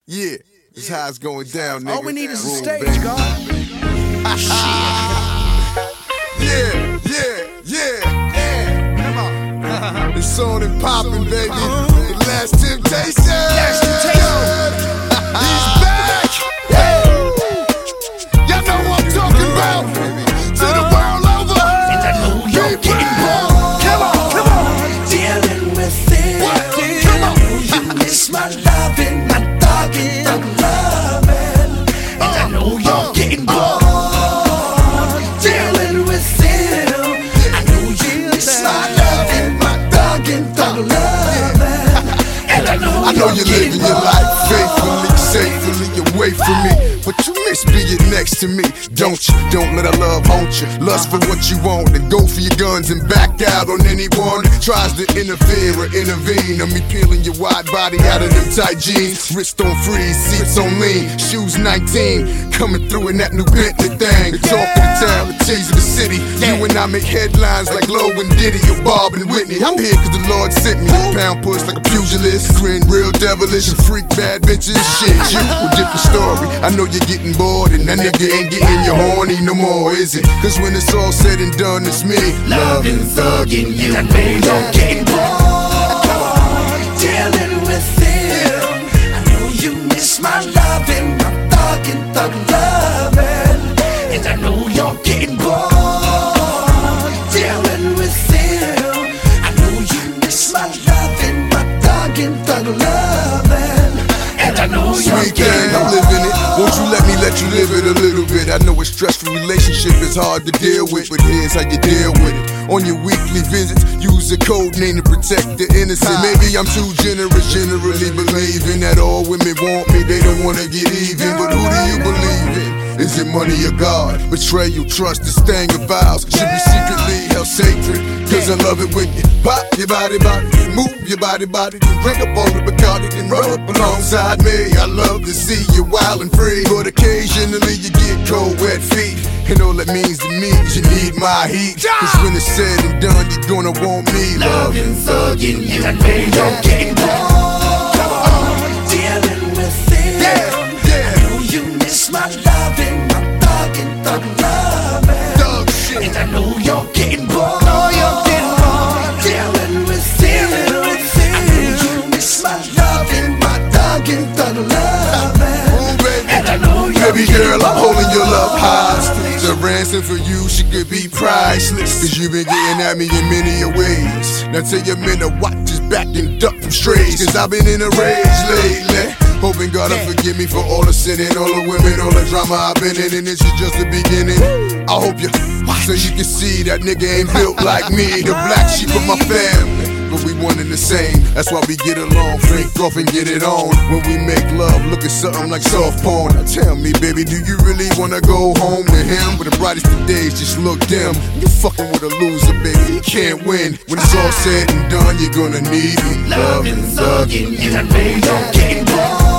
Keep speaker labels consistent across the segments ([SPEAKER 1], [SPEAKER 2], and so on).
[SPEAKER 1] Yeah, this how it's going down, nigga.
[SPEAKER 2] All we need is a
[SPEAKER 1] Roll,
[SPEAKER 2] stage,
[SPEAKER 1] baby.
[SPEAKER 2] God.
[SPEAKER 1] Yeah. Come on. It's on and poppin', baby. The Last Temptation. He's back. Y'all know what I'm talking about. To the world over.
[SPEAKER 2] And I know you're getting bored. Come on. Dealing with it.
[SPEAKER 1] Come on.
[SPEAKER 2] You miss my loving, my dogging, the loving. And I know you're getting bored. Dealing with it. I know you miss my loving, my dogging, the loving. And
[SPEAKER 1] I know you're living your life faithfully, safely away from me, but you miss being next to me, don't you? Don't let our love haunt you. Lust for what you want, and go for your guns and back out on anyone that tries to interfere or intervene. I'm me peeling your wide body out of them tight jeans. Wrist on freeze, seats on lean, shoes 19, coming through in that new Bentley thing. The talk of the town, the tease of the city. You and I make headlines like Lowe and Diddy or Bob and Whitney. I'm here cause the Lord sent me. Pound push like a pugilist, grin real devilish and freak bad bitches. Shit, you a different story. I know you're getting bored and that nigga ain't getting you horny no more, is it? Cause when it's all said and done, it's me
[SPEAKER 2] loving, thugging you. I know you're getting bored. Dealing with it. I know you miss my loving, my thugging, thug loving. And I know you're getting bored. Dealing with it. I know you miss my loving, my thugging, thug loving. And I know you're
[SPEAKER 1] sweet
[SPEAKER 2] getting
[SPEAKER 1] thing, I'm
[SPEAKER 2] bored.
[SPEAKER 1] living it. Won't you let you live it a little bit? I know a stressful relationship is hard to deal with, but here's how you deal with it. On your weekly visits, use a code name to protect the innocent. Maybe I'm too generous, generally believing that all women want me, they don't wanna get even. But who do you believe in? Is it money or God? Betrayal, trust, this thing of vows should be secretly held sacred. Cause I love it when you pop your body, move your body, then drink up all the Bacardi, then run up alongside me. I love to see you wild and free, but occasionally you get cold, wet feet. And all that means to me is you need my heat. Cause when it's said and done, you're gonna want me
[SPEAKER 2] loving, thugging you. I know you're getting bored. Come on, dealing with it. I know you miss my loving, my thugging, thug loving.
[SPEAKER 1] Thug shit.
[SPEAKER 2] And I know you're getting bored. Dealing with it. I know you miss my loving, my thugging, thug loving. And I know you're
[SPEAKER 1] Baby girl, I'm holding your love hostage. The ransom for you, she could be priceless. Cause you've been getting at me in many ways. Now tell your men to watch his back and duck from strays. Cause I've been in a rage lately. Hoping God will forgive me for all the sin and all the women, all the drama I've been in. And this is just the beginning. I hope you, so you can see that nigga ain't built like me. The black sheep of my family, but we one and the same. That's why we get along, freak off and get it on. When we make love, look at something like soft porn. Now tell me, baby, do you really wanna go home to him? But the brightest of days just look dim. You fucking with a loser, baby, you can't win. When it's all said and done, you're gonna need me.
[SPEAKER 2] loving, thugging you. I know you're getting bored.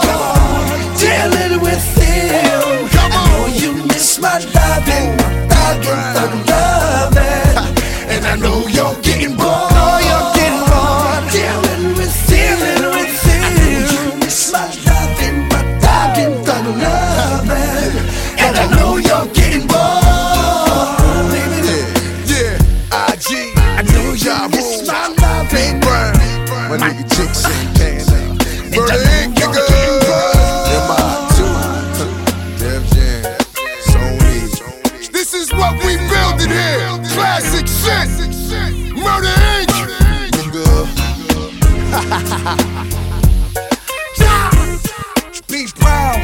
[SPEAKER 2] Dealing with it. I know you miss my loving, my thugging, thug loving. And I know you're getting bored. Dealing with it. I know you miss my loving, my thugging, thug loving. And I know you're getting bored.
[SPEAKER 1] Yeah, IG.
[SPEAKER 2] I know you miss my loving,
[SPEAKER 1] My nigga Chick Santana. Murder Inc. nigga. This is what we building here. Classic shit. Murder Inc. Nigga.
[SPEAKER 2] Be proud.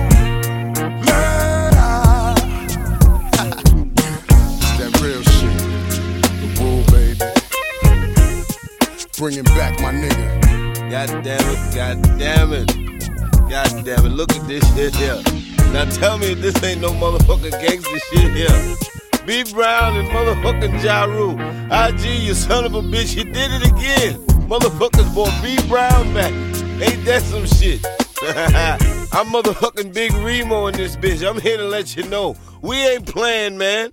[SPEAKER 2] Murder.
[SPEAKER 1] It's that real shit. The Bull, baby. Bringing back my nigga.
[SPEAKER 3] God damn it, look at this shit here. Now tell me if this ain't no motherfucking gangster shit here. B Brown and motherfucking Ja Rule. IG, you son of a bitch, you did it again. Motherfuckers brought B Brown back. Ain't that some shit? I'm motherfucking Big Remo in this bitch. I'm here to let you know we ain't playing, man.